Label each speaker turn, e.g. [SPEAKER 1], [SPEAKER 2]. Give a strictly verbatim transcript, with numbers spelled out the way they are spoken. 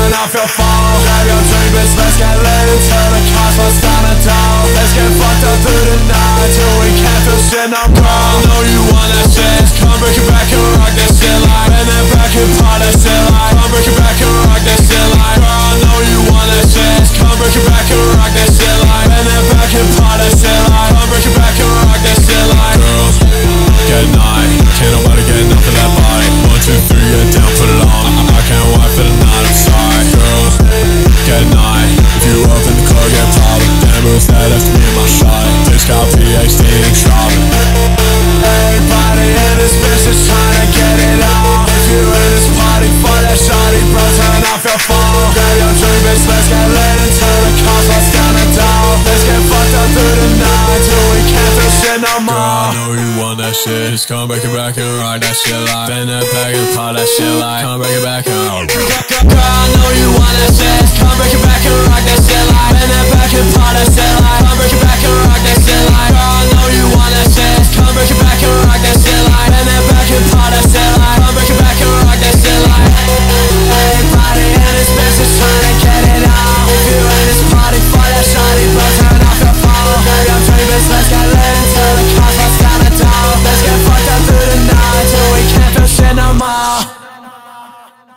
[SPEAKER 1] turn off your phone. Grab your drink, bitch, let's get lit until the cops bust down the door. Let's get fucked up through the night till we can't feel shit no more. I know you want that shit, come break it back and rock that shit like. Bend it back and part that shit like. Come break it back and rock that shit like. Girl, I know you want that shit, come break it back and rock that shit like. Bend it back and part that shit like. Come break it back and rock that shit like. Girls, get night, can't nobody get enough of that body. One, two, three, get down, put it on. I can't wait for the night, I'm sorry. Girls, get night, if you open the car, get poppin'. Damn, it was that after me and my shot. Bitch got P H D and shopping. Everybody in this bitch is trying to get it on. If you in this party for that shawty, bro, turn off your phone. Grab your drink, bitch, let's get lit until the cops bust down the door. Let's get fucked up through the night till we can't feel shit no more. Girl, I know you want that shit, just come break it back and rock that shit like. Bend that back and pop that shit like. Come break it back and rock. Girl, I know you want that shit, come break it back and rock.